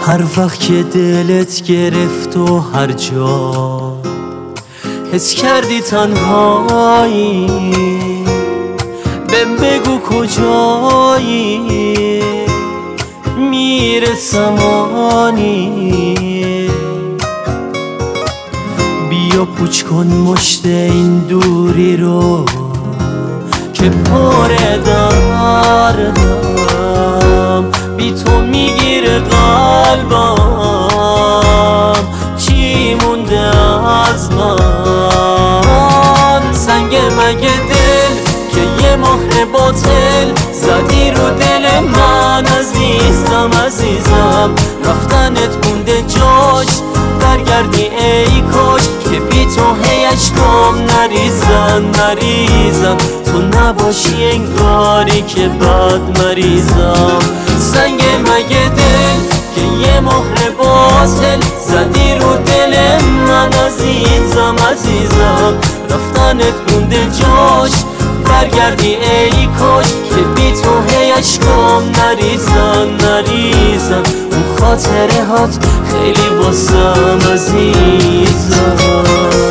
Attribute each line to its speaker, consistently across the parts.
Speaker 1: هر وقت که دلت گرفت و هر جا حس کردی تنهایی، بهم بگو کجایی، میرسم آنی. بیا پوچ کن مشت این دوری رو که پر دردم، بی تو میگیره قلبم، چی مونده از من؟ سنگ مگه دل که یه مهر باطل زدی رو دل من؟ عزیزم رفتنت مونده جاش، برگردی ای کاش که بی تو هی اشکام نریزن، تو نباشی انگاری که بد مریضم. سنگ مگه دل که یه مهر باطل زدی رو دل من؟ عزیزم رفتنت مونده جاش، برگردی ای کاش که بی تو هی اشکام نریزن. اون خاطره هات خیلی واسم عزیزم.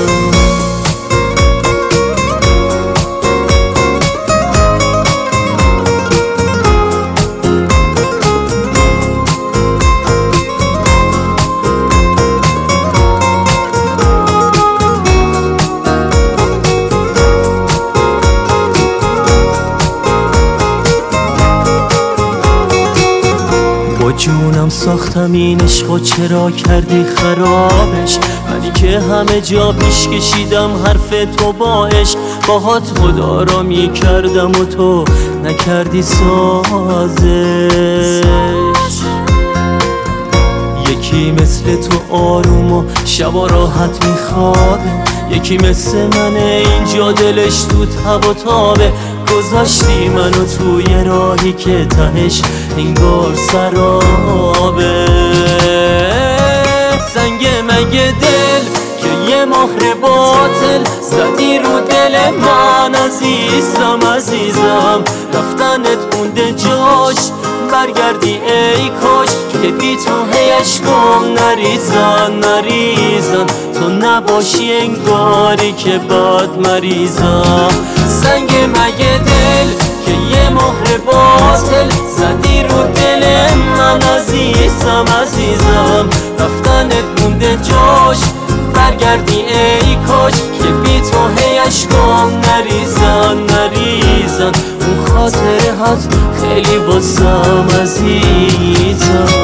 Speaker 1: جونم ساختم این عشقو، چرا کردی خرابش؟ منی که همه جا پیش کشیدم حرف تو با عشق، باهات خدا را میکردم و تو نکردی سازش. یکی مثل تو آروم و شبا راحت میخوابه، یکی مثل منه اینجا دلش تو تب و تابه. گذاشتی منو توی راهی که تهش انگار سرابه. سنگ مگه دل که یه مهر باطل زدی رو دل من؟ عزیزم رفتنت مونده جاش، برگردی ای کاش که بی تو هی اشکام نریزن، تو نباشی انگاری که بد مریضم. سنگ مگه دل که یه مهر باطل زدی رو دل من؟ عزیزم رفتنت مونده جاش، برگردی ای کاش که بی تو هی اشکام نریزن. اون خاطره هات خیلی واسم عزیزم.